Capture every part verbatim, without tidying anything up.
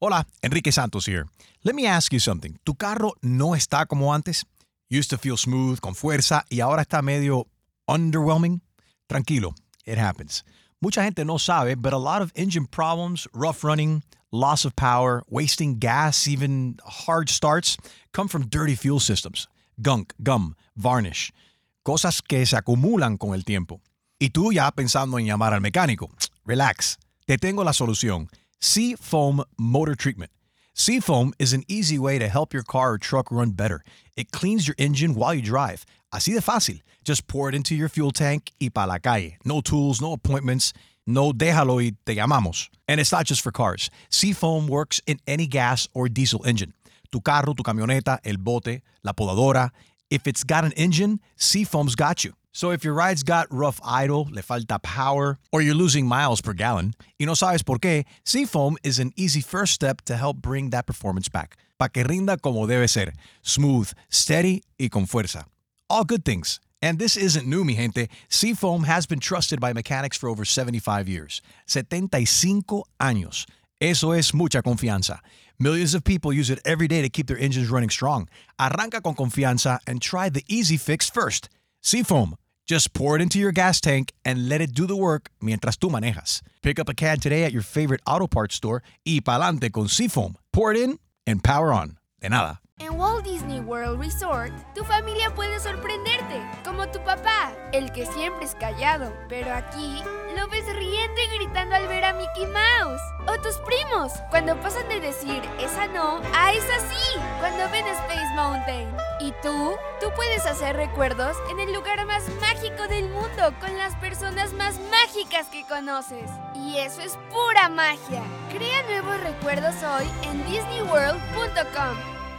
Hola, Enrique Santos here. Let me ask you something. ¿Tu carro no está como antes? Used to feel smooth, con fuerza, y ahora está medio underwhelming? Tranquilo, it happens. Mucha gente no sabe, but a lot of engine problems, rough running, loss of power, wasting gas, even hard starts, come from dirty fuel systems. Gunk, gum, varnish. Cosas que se acumulan con el tiempo. Y tú ya pensando en llamar al mecánico. Relax. Te tengo la solución. Seafoam Motor Treatment. Seafoam is an easy way to help your car or truck run better. It cleans your engine while you drive. Así de fácil. Just pour it into your fuel tank y pa la calle. No tools, no appointments. No déjalo y te llamamos. And it's not just for cars. Seafoam works in any gas or diesel engine. Tu carro, tu camioneta, el bote, la podadora. If it's got an engine, Seafoam's got you. So if your ride's got rough idle, le falta power, or you're losing miles per gallon, y no sabes por qué, Seafoam is an easy first step to help bring that performance back. Pa' que rinda como debe ser. Smooth, steady, y con fuerza. All good things. And this isn't new, mi gente. Seafoam has been trusted by mechanics for over seventy-five years. setenta y cinco años. Eso es mucha confianza. Millions of people use it every day to keep their engines running strong. Arranca con confianza and try the easy fix first. Seafoam. Just pour it into your gas tank and let it do the work mientras tú manejas. Pick up a can today at your favorite auto parts store y pa'lante con Seafoam. Pour it in and power on. De nada. En Walt Disney World Resort, tu familia puede sorprenderte, como tu papá, el que siempre es callado, pero aquí lo ves riendo y gritando al ver a Mickey Mouse. O tus primos, cuando pasan de decir esa no a esa sí, cuando ven Space Mountain. Y tú, tú puedes hacer recuerdos en el lugar más mágico del mundo con las personas más mágicas que conoces. Y eso es pura magia. Crea nuevos recuerdos hoy en disney world punto com.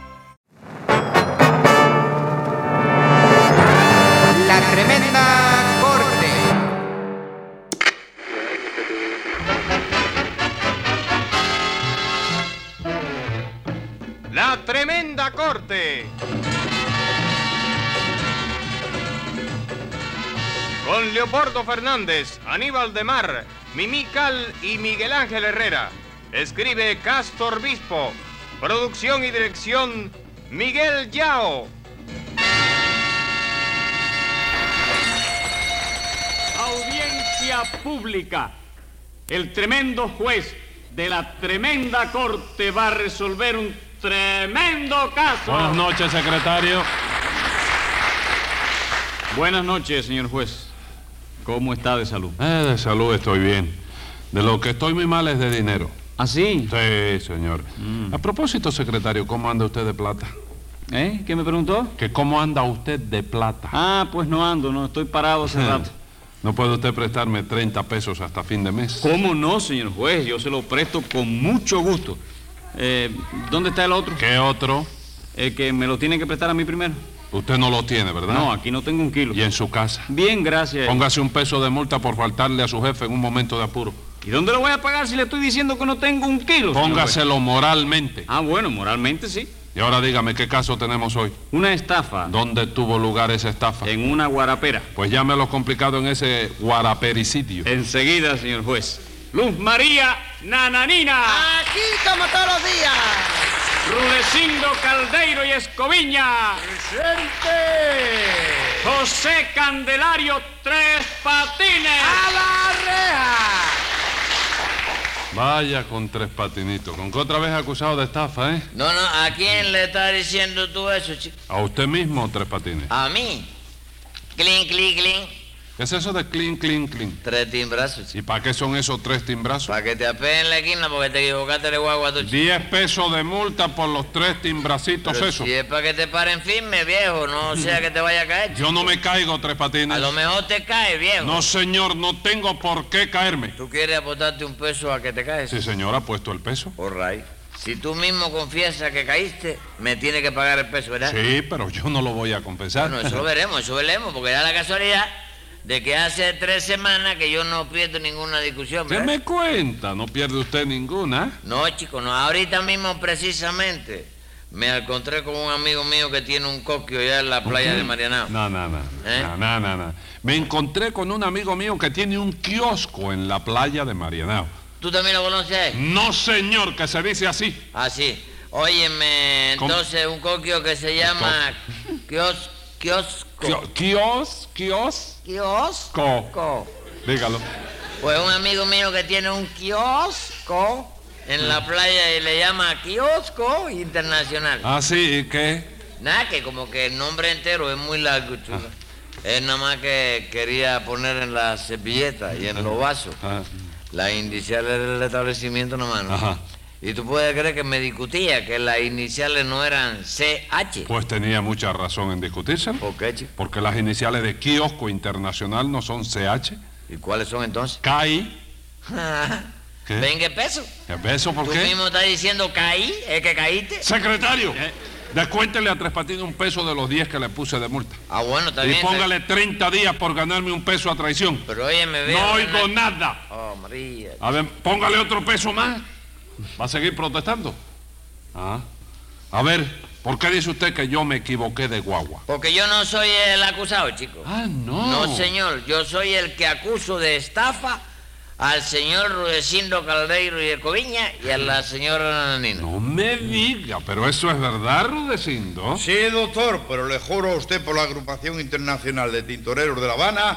La Tremenda Corte. La Tremenda Corte. Con Leopoldo Fernández, Aníbal de Mar, Mimí Cal y Miguel Ángel Herrera. Escribe Castor Bispo. Producción y dirección Miguel Yao. Audiencia pública. El tremendo juez de la tremenda corte va a resolver un tremendo caso. Buenas noches, secretario. Buenas noches, señor juez. ¿Cómo está de salud? Eh, de salud estoy bien. De lo que estoy muy mal es de dinero. ¿Ah, sí? Sí, señor. Mm. A propósito, secretario, ¿cómo anda usted de plata? ¿Eh? ¿Qué me preguntó? Que cómo anda usted de plata. Ah, pues no ando, no, estoy parado hace rato. ¿No puede usted prestarme treinta pesos hasta fin de mes? ¿Cómo no, señor juez? Yo se lo presto con mucho gusto. Eh, ¿Dónde está el otro? ¿Qué otro? El que me lo tiene que prestar a mí primero. Usted no lo tiene, ¿verdad? No, aquí no tengo un kilo. ¿Y en su casa? Bien, gracias. Póngase un peso de multa por faltarle a su jefe en un momento de apuro. ¿Y dónde lo voy a pagar si le estoy diciendo que no tengo un kilo? Póngaselo moralmente. Ah, bueno, moralmente sí. Y ahora dígame, ¿qué caso tenemos hoy? Una estafa. ¿Dónde tuvo lugar esa estafa? En una guarapera. Pues llame lo complicado en ese guarapericidio. Enseguida, señor juez. Luz María Nananina. Aquí como todos los días. Rudecindo Caldeiro y Escoviña. ¡Presente! José Candelario Tres Patines. ¡A la reja! Vaya con Tres Patinitos. ¿Con qué otra vez acusado de estafa, eh? No, no, ¿a quién le estás diciendo tú eso, chico? ¿A usted mismo, Tres Patines? ¿A mí? Clink, clink, clink. ¿Qué es eso de clean, clean, clean? Tres timbrazos, chico. ¿Y para qué son esos tres timbrazos? Para que te apeen la esquina porque te equivocaste de guagua, tú, chico. Diez pesos de multa por los tres timbracitos Pero esos. si es para que te paren firme, viejo, no sea que te vaya a caer, chico. Yo no me caigo, Tres Patines. A lo mejor te cae, viejo. No, señor, no tengo por qué caerme. ¿Tú quieres apostarte un peso a que te caes? Sí, señor, ha puesto el peso. All right. Si tú mismo confiesas que caíste, me tienes que pagar el peso, ¿verdad? Sí, pero yo no lo voy a confesar. Bueno, eso lo veremos, eso veremos, porque da la casualidad de que hace tres semanas que yo no pierdo ninguna discusión, ¿Qué ¿verdad? me cuenta? No pierde usted ninguna. No, chico, no. Ahorita mismo, precisamente, me encontré con un amigo mío que tiene un coquio allá en la playa de Marianao. No, no, no. ¿Eh? No, no, no, no. Me encontré con un amigo mío que tiene un kiosco en la playa de Marianao. ¿Tú también lo conoces? No, señor, que se dice así. Ah, sí. Óyeme, entonces un coquio que se llama kios, kiosco. Kio- Kios, kios, Kiosco. co. Dígalo. Pues un amigo mío que tiene un kiosco en la playa y le llama Kiosco Internacional. Ah, sí, ¿y qué? Nada, que como que el nombre entero es muy largo, chulo. Él nada más que quería poner en la servilleta y en los vasos Ah, las iniciales del establecimiento nomás, ¿no? Ajá. Y tú puedes creer que me discutía que las iniciales no eran C H. Pues tenía mucha razón en discutírselo. ¿Por qué, chico? Porque las iniciales de Kiosco Internacional no son C H. ¿Y cuáles son entonces? K I. ¿Qué? ¿Veinte pesos? ¿Eso por ¿Tú qué? mismo estás diciendo caí? ¿Es que caíste? Secretario, descuéntele a Tres Patines un peso de los diez que le puse de multa. Ah, bueno, está Y bien. póngale treinta días por ganarme un peso a traición. Pero oye, me veo... No oigo nada. Oh, María. A ver, póngale otro peso más. ¿Va a seguir protestando? Ah. A ver, ¿por qué dice usted que yo me equivoqué de guagua? Porque yo no soy el acusado, chico. Ah, no. No, señor. Yo soy el que acuso de estafa al señor Rudecindo Caldeiro y Escoviña y a la señora Nina. No me diga, pero eso es verdad, Rudecindo. Sí, doctor, pero le juro a usted por la Agrupación Internacional de Tintoreros de La Habana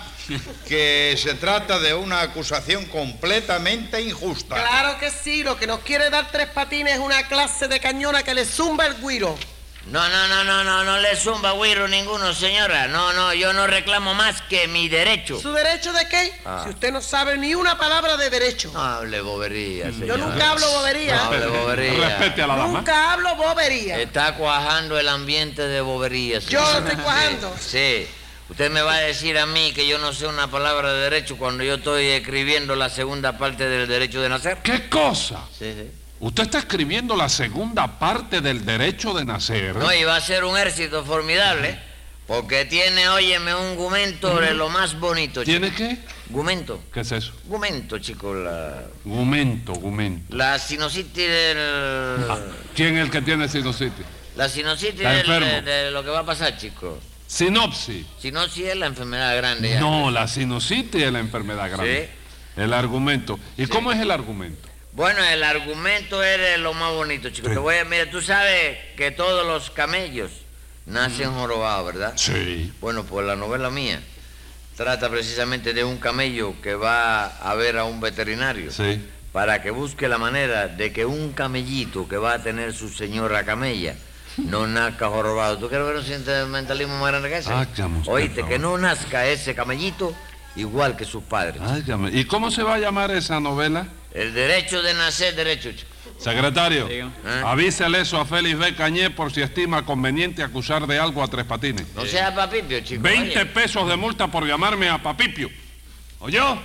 que se trata de una acusación completamente injusta. Claro que sí, lo que nos quiere dar Tres Patines es una clase de cañona que le zumba el güiro. No, no, no, no, no, no le zumba güiro ninguno, señora. No, no, yo no reclamo más que mi derecho. ¿Su derecho de qué? Ah. Si usted no sabe ni una palabra de derecho. No hable bobería, señora. Yo nunca hablo bobería. No hable bobería. Respete a la dama. Nunca hablo bobería. Está cuajando el ambiente de bobería, Yo señora. lo estoy cuajando. Sí, sí. Usted me va a decir a mí que yo no sé una palabra de derecho cuando yo estoy escribiendo la segunda parte del derecho de nacer. ¿Qué cosa? Sí, sí. Usted está escribiendo la segunda parte del derecho de nacer. No, y va a ser un éxito formidable, porque tiene, óyeme, un gumento de lo más bonito, chico. ¿Tiene qué? Gumento. ¿Qué es eso? Gumento, chico, la... Gumento, gumento. La sinusitis del... Ah, ¿quién es el que tiene sinusitis? La sinusitis Está del- enfermo. de, de lo que va a pasar, chico. Sinopsis. Sinusis es la enfermedad grande ya. No, la sinusitis es la enfermedad grande. El argumento. ¿Y cómo es el argumento? Bueno, el argumento es lo más bonito, chico. Sí. Te voy a... Mira, tú sabes que todos los camellos nacen jorobados, ¿verdad? Sí. Bueno, pues la novela mía trata precisamente de un camello que va a ver a un veterinario. Sí. Para que busque la manera de que un camellito que va a tener su señora camella no nazca jorobado. ¿Tú crees que no siente mentalismo más grande que ese? Hágame usted Oíste, favor. que no nazca ese camellito igual que sus padres. Hágame. ¿Y cómo se va a llamar esa novela? El derecho de nacer, derecho, chico. Secretario, ¿Eh? avísele eso a Félix B. Cañé por si estima conveniente acusar de algo a Tres Patines. No sea papipio, chico. Veinte oye. pesos de multa por llamarme a Papipio. ¿Oyó?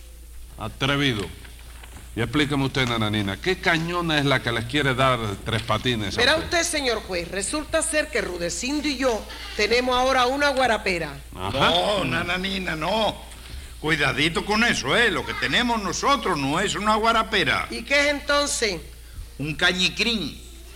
Atrevido. Y explíqueme usted, nananina, ¿qué cañona es la que les quiere dar Tres Patines a Verá usted? usted, señor juez, resulta ser que Rudecindo y yo tenemos ahora una guarapera. Ajá. No, nananina, no. Cuidadito con eso, ¿eh? Lo que tenemos nosotros no es una guarapera, ¿Y qué es entonces? un cañicrín.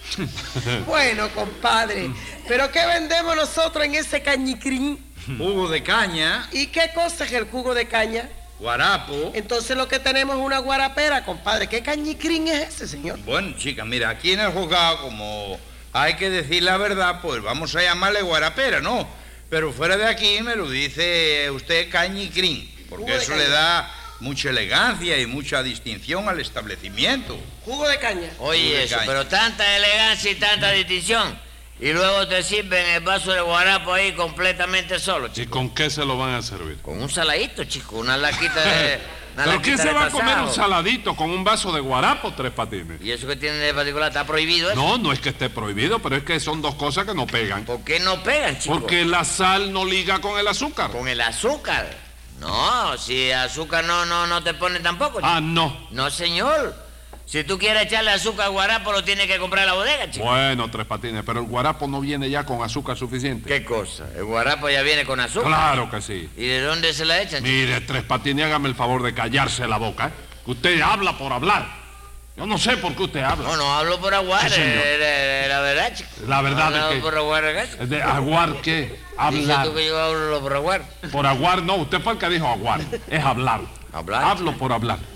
Bueno, compadre, ¿pero qué vendemos nosotros en ese cañicrín? Jugo de caña, ¿Y qué cosa es el jugo de caña? guarapo. Entonces lo que tenemos es una guarapera, compadre. ¿Qué cañicrín es ese, señor? Bueno, chica, mira, aquí en el juzgado, como hay que decir la verdad, pues vamos a llamarle guarapera, ¿no? Pero fuera de aquí me lo dice usted cañicrín, porque Jugo de eso caña. le da mucha elegancia y mucha distinción al establecimiento. Jugo de caña. Oye, Jugo de eso, caña. pero tanta elegancia y tanta distinción. Y luego te sirven el vaso de guarapo ahí completamente solo, ¿Y chico. con qué se lo van a servir? Con un saladito, chico, una laquita de... una ¿Pero quién laquita se de va a comer tasajo. un saladito con un vaso de guarapo, Tres Patines? ¿Y eso que tiene de particular? ¿Está prohibido eso? No, no es que esté prohibido, pero es que son dos cosas que no pegan. ¿Por qué no pegan, chico? Porque la sal no liga con el azúcar. Con el azúcar. No, si azúcar no, no, no te pone tampoco, chico. Ah, no. No, señor. Si tú quieres echarle azúcar al guarapo, lo tienes que comprar en la bodega, chico. Bueno, Tres Patines, pero el guarapo no viene ya con azúcar suficiente. ¿Qué cosa? ¿El guarapo ya viene con azúcar? Claro que sí. ¿Y de dónde se la echan, chico? Mire, Tres Patines, hágame el favor de callarse la boca, ¿eh? Que usted habla por hablar. Yo no sé por qué usted habla. No, no hablo por aguar, Sí, señor. eh, eh, eh, la verdad, chico. La verdad no de hablo que- por aguar, ¿qué? ¿De aguar qué? Dices Hablar. tú que yo hablo por aguar. Por aguar, no, usted fue el que dijo aguar. Es hablar. ¿Hablar? Hablo por hablar.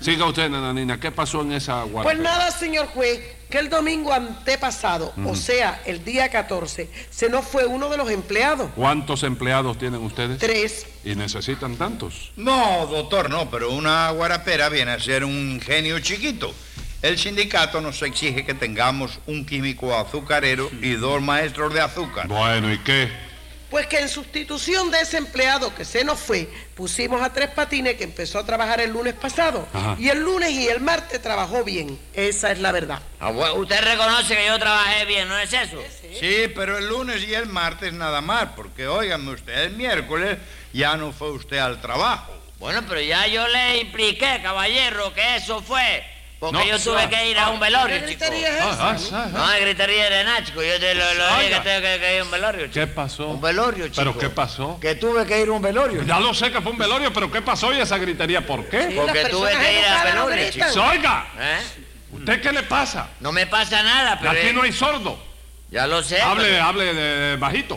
Siga usted, nananina. ¿Qué pasó en esa guardia? Pues nada, señor juez, que el domingo antepasado, Mm. o sea, el día catorce, se nos fue uno de los empleados. ¿Cuántos empleados tienen ustedes? Tres. ¿Y necesitan tantos? No, doctor, no, pero una guarapera viene a ser un ingenio chiquito. El sindicato nos exige que tengamos un químico azucarero y dos maestros de azúcar. Bueno, ¿y qué? Pues que en sustitución de ese empleado que se nos fue, pusimos a Tres Patines, que empezó a trabajar el lunes pasado. Ajá. Y el lunes y el martes trabajó bien. Esa es la verdad. Ah, bueno, usted reconoce que yo trabajé bien, ¿no es eso? Sí, pero el lunes y el martes nada más, porque óigame usted, el miércoles ya no fue usted al trabajo. Bueno, pero ya yo le expliqué, caballero, que eso fue porque No, yo tuve ah, que ir a un velorio, ¿Qué chico. gritería es esa? Ah, ah, No, hay gritería de nada, chico. Yo te lo, lo dije Oiga. que tengo que, que ir a un velorio, chico. ¿Qué pasó? Un velorio, chico. ¿Pero qué pasó? Que tuve que ir a un velorio. Ya lo sé que fue un velorio, pero ¿qué pasó y esa gritería? ¿Por qué? Sí, Porque las tuve personas que ir a educadas no velorio, gritan. chico. ¡Oiga! ¿Eh? ¿Usted qué le pasa? No me pasa nada, pero... Aquí no hay sordo. Ya lo sé. Hable, pero- hable de bajito.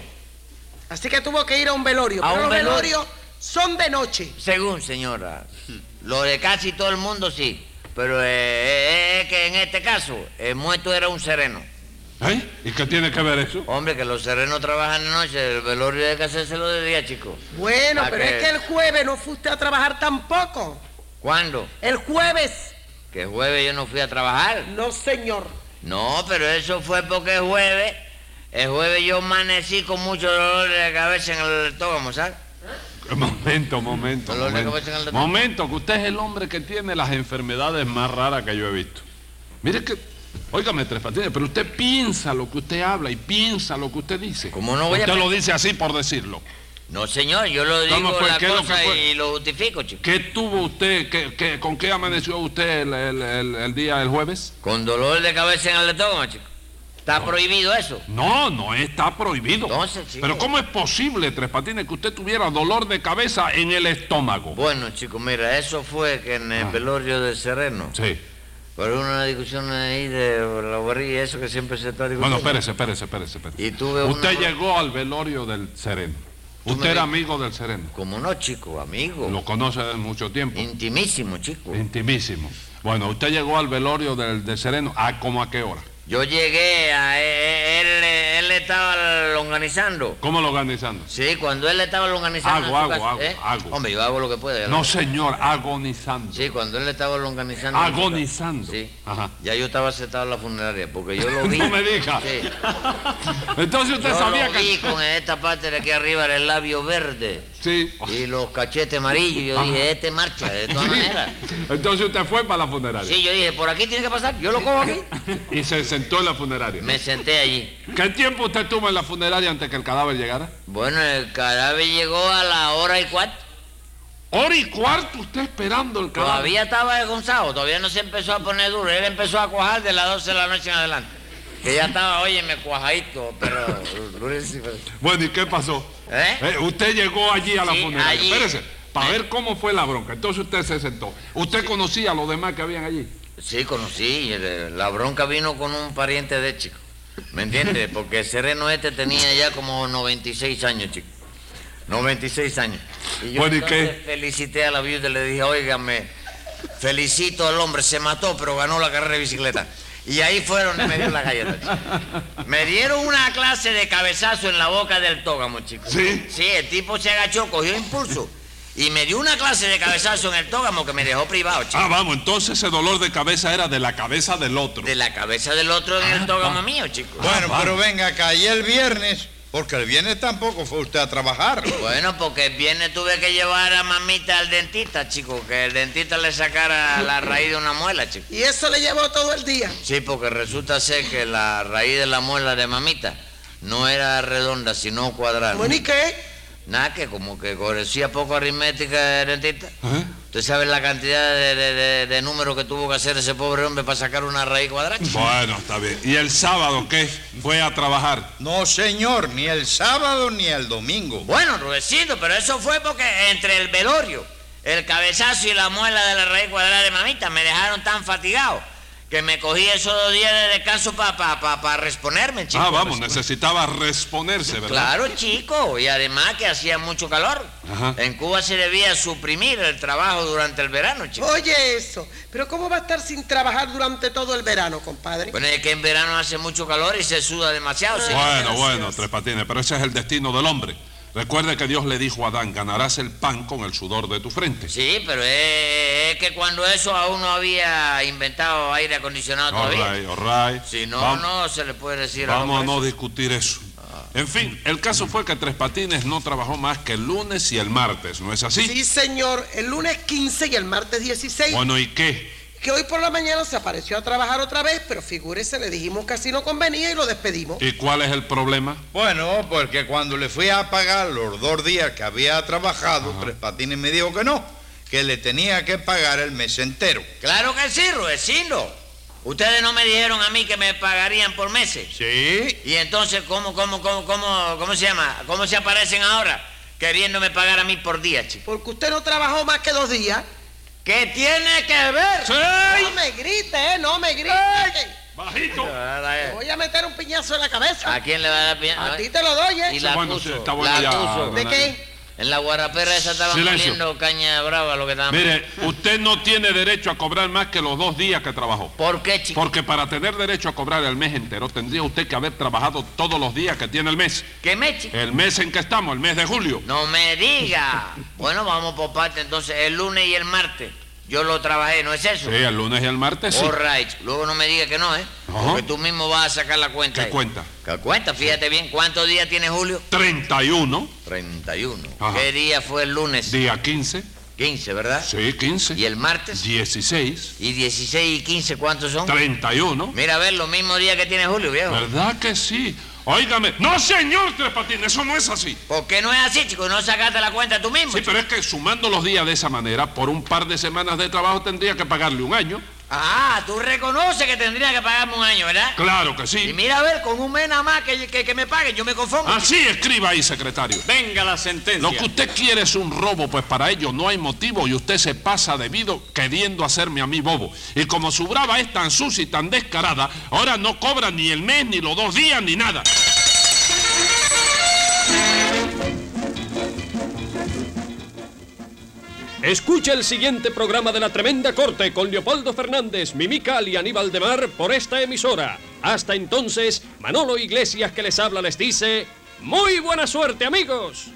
Así que tuvo que ir a un velorio. A pero un los velorio. velorios son de noche. Según, señora. Lo de casi todo el mundo sí. Pero eh, eh, es que en este caso, el muerto era un sereno. ¿Eh? ¿Y qué tiene que ver eso? Hombre, que los serenos trabajan de noche, el velorio hay que hacérselo de día, chico. Bueno, ¿A pero qué? es que el jueves no fue usted a trabajar tampoco. ¿Cuándo? El jueves. Que jueves yo no fui a trabajar. No, señor. No, pero eso fue porque el jueves, el jueves yo amanecí con mucho dolor de cabeza en el estómago, ¿sabes? Momento, momento, Dolor de momento. cabeza en el doctor. Momento, que usted es el hombre que tiene las enfermedades más raras que yo he visto. Mire que, óigame, Tres Patines, pero usted piensa lo que usted habla y piensa lo que usted dice. ¿Cómo no voy a Usted lo pensar? dice así por decirlo. No, señor, yo lo ¿Cómo digo fue? la ¿Qué es lo cosa que fue? y lo justifico, chico. ¿Qué tuvo usted, qué, qué- con qué amaneció usted el, el- el- el día del jueves? Con dolor de cabeza en el estómago, chico. ¿Está prohibido eso? No, no está prohibido. Entonces, chico. Pero ¿cómo es posible, Tres Patines, que usted tuviera dolor de cabeza en el estómago? Bueno, chico, mira, eso fue que en el Ah. velorio de Sereno, Sí. por una discusión ahí de la guarrilla, eso que siempre se está discutiendo. Bueno, espérese, espérese, espérese. espérese. Y tuve Usted una- llegó al velorio del Sereno. Tú Usted me era di- amigo del Sereno. ¿Cómo no, chico? Amigo. Lo conoce desde mucho tiempo. Intimísimo, chico. Intimísimo. Bueno, usted llegó al velorio del, del Sereno. ¿A cómo a qué hora? Yo llegué a él, él, él estaba organizando. ¿Cómo lo organizando? Sí, cuando él estaba organizando. Hago, en su hago, casa, hago, ¿eh? hago. Hombre, yo hago lo que puedo. ya No, lo- señor, agonizando. Sí, cuando él estaba organizando. en su Agonizando. casa. Sí. Ajá. Ya yo estaba sentado en la funeraria, porque yo lo vi. No me diga. Sí. Entonces usted Yo sabía lo que... vi con esta parte de aquí arriba, el labio verde Sí. y los cachetes amarillos. Yo Ajá. dije, este marcha, de todas maneras. Entonces usted fue para la funeraria. Sí, yo dije, por aquí tiene que pasar, yo lo cojo aquí. Y se sentó en la funeraria. Me senté allí. ¿Qué tiempo usted estuvo en la funeraria antes que el cadáver llegara? Bueno, el cadáver llegó a la hora y cuarto. Hora y cuarto usted esperando el cadáver. Todavía estaba desgonzado, todavía no se empezó a poner duro. Él empezó a cuajar de las doce de la noche en adelante. Que ya estaba, óyeme, cuajadito, pero durísimo. Bueno, ¿y qué pasó? ¿Eh? Eh, usted llegó allí a la Sí, funeraria. allí. Espérese, para Eh. ver cómo fue la bronca. Entonces usted se sentó. ¿Usted conocía a los demás que habían allí? Sí, conocí. el- La bronca vino con un pariente de chico. ¿Me entiendes? Porque el sereno este tenía ya como noventa y seis años, chico. noventa y seis años. Y yo Bueno, ¿y entonces qué? felicité a la viuda y le dije, óigame, felicito al hombre, se mató, pero ganó la carrera de bicicleta. Y ahí fueron y me dio la galleta, chico. Me dieron una clase de cabezazo en la boca del tógamo, chico. ¿Sí? Sí, el tipo se agachó, cogió impulso y me dio una clase de cabezazo en el tógamo que me dejó privado, chico. Ah, vamos, entonces ese dolor de cabeza era de la cabeza del otro. De la cabeza del otro en el tógamo mío, chico. Bueno, Ah, pero venga acá, y el viernes, porque el viernes tampoco fue usted a trabajar. Bueno, porque el viernes tuve que llevar a mamita al dentista, chico, que el dentista le sacara la raíz de una muela, chico. Y eso le llevó todo el día. Sí, porque resulta ser que la raíz de la muela de mamita no era redonda, sino cuadrada. Bueno, ¿y qué? Nada, que como que conocía poco aritmética el dentista. ¿Eh? ¿Usted sabe la cantidad de, de, de- de números que tuvo que hacer ese pobre hombre para sacar una raíz cuadrada? chico? Bueno, está bien. ¿Y el sábado qué? ¿Fue a trabajar? No, señor, ni el sábado ni el domingo. Bueno, Rudecito, pero eso fue porque entre el velorio, el cabezazo y la muela de la raíz cuadrada de mamita me dejaron tan fatigado que me cogí esos dos días de descanso para pa, pa, pa reponerme, chico. Ah, vamos, necesitaba reponerse, ¿verdad? Claro, chico, y además que hacía mucho calor. Ajá. En Cuba se debía suprimir el trabajo durante el verano, chico. Oye eso, pero ¿cómo va a estar sin trabajar durante todo el verano, compadre? Bueno, es que en verano hace mucho calor y se suda demasiado, señor. Bueno, bueno, Tres Patines, pero ese es el destino del hombre. Recuerde que Dios le dijo a Adán, ganarás el pan con el sudor de tu frente. Sí, pero es, es que cuando eso aún no había inventado aire acondicionado All todavía. right, all right. Si no, Vamos, no se le puede decir Vamos a algo no eso. discutir eso. En fin, el caso fue que Tres Patines no trabajó más que el lunes y el martes, ¿no es así? Sí, señor, el lunes quince y el martes dieciséis. Bueno, ¿y qué? Que hoy por la mañana se apareció a trabajar otra vez, pero figúrese, le dijimos que así no convenía y lo despedimos. ¿Y cuál es el problema? Bueno, porque cuando le fui a pagar los dos días que había trabajado, Ajá. Tres Patines me dijo que no, que le tenía que pagar el mes entero. Claro que sí, Ruecino. Ustedes no me dijeron a mí que me pagarían por meses. Sí. Y entonces, ¿cómo, cómo, cómo, cómo, cómo se llama? ¿Cómo se aparecen ahora queriéndome pagar a mí por día, chico? Porque usted no trabajó más que dos días. ¿Qué tiene que ver? No me grite, ¿eh? No me grite. ¡Bajito! Te voy a meter un piñazo en la cabeza. ¿A quién le va a dar piña? A ti te lo doy, ¿eh? Y la Bueno, acuso, sí, está bueno la ya, acuso. ¿De don qué? En la guarapera esa estaban Silencio. poniendo caña brava lo que estaban. Mire, usted no tiene derecho a cobrar más que los dos días que trabajó. ¿Por qué, chico? Porque para tener derecho a cobrar el mes entero, tendría usted que haber trabajado todos los días que tiene el mes. ¿Qué mes, chico? El mes en que estamos, el mes de julio. No me diga. Bueno, vamos por parte entonces. El lunes y el martes. Yo lo trabajé, ¿no es eso? Sí, el lunes y el martes, sí. All right. Luego no me diga que no, ¿eh? Ajá. Porque tú mismo vas a sacar la cuenta. ¿Qué ahí. cuenta? ¿Qué cuenta? Fíjate bien, ¿cuántos días tiene Julio? treinta y uno, treinta y uno. Ajá. ¿Qué día fue el lunes? día quince, quince, ¿verdad? sí, quince. ¿Y el martes? dieciséis, ¿Y dieciséis y quince cuántos son? treinta y uno. Mira, a ver, los mismos días que tiene Julio, viejo. ¿Verdad que sí? Óigame. No, señor Tres Patines, eso no es así. ¿Por qué no es así, chico? ¿No sacaste la cuenta tú mismo? Sí, pero es que sumando los días de esa manera, por un par de semanas de trabajo tendría que pagarle un año. Ah, tú reconoces que tendría que pagarme un año, ¿verdad? Claro que Y sí. mira, a ver, con un mes nada más que, que, que me paguen, yo me conformo. Así escriba ahí, secretario. Venga la sentencia. Lo que usted quiere es un robo, pues para ello no hay motivo y usted se pasa debido queriendo hacerme a mí bobo. Y como su brava es tan sucia y tan descarada, ahora no cobra ni el mes, ni los dos días, ni nada. Escucha el siguiente programa de La Tremenda Corte con Leopoldo Fernández, Mimical y Aníbal de Mar por esta emisora. Hasta entonces, Manolo Iglesias que les habla les dice, ¡muy buena suerte, amigos!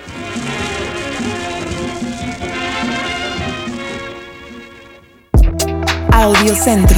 Audio Centro.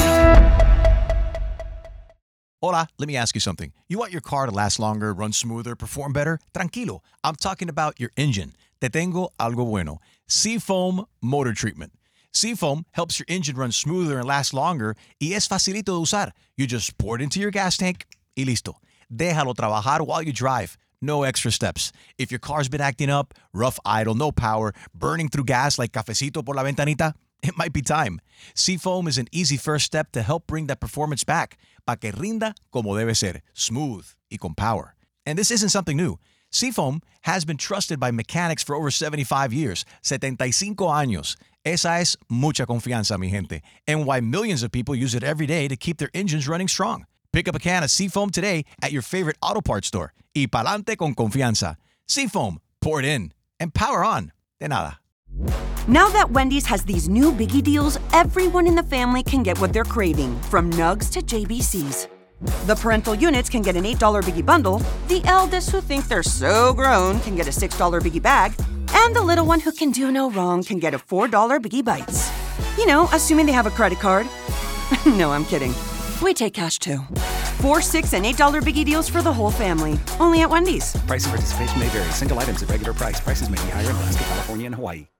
Hola, let me ask you something. You want your car to last longer, run smoother, perform better? Tranquilo. I'm talking about your engine. Te tengo algo bueno. Seafoam Motor Treatment. Seafoam helps your engine run smoother and last longer y es facilito de usar. You just pour it into your gas tank y listo. Déjalo trabajar while you drive. No extra steps. If your car's been acting up, rough idle, no power, burning through gas like cafecito por la ventanita, it might be time. Seafoam is an easy first step to help bring that performance back, pa que rinda como debe ser, smooth y con power. And this isn't something new. Seafoam has been trusted by mechanics for over seventy-five years, setenta y cinco años. Esa es mucha confianza, mi gente, and why millions of people use it every day to keep their engines running strong. Pick up a can of Seafoam today at your favorite auto parts store. Y pa'lante con confianza. Seafoam, pour it in, and power on. De nada. Now that Wendy's has these new biggie deals, everyone in the family can get what they're craving, from nugs to J B Cs. The parental units can get an eight dollar biggie bundle, the eldest who think they're so grown can get a six dollar biggie bag, and the little one who can do no wrong can get a four dollar biggie bites. You know, assuming they have a credit card. No, I'm kidding. We take cash too. Four, six, and eight dollar biggie deals for the whole family. Only at Wendy's. Price and participation may vary. Single items at regular price. Prices may be higher in Alaska, California, and Hawaii.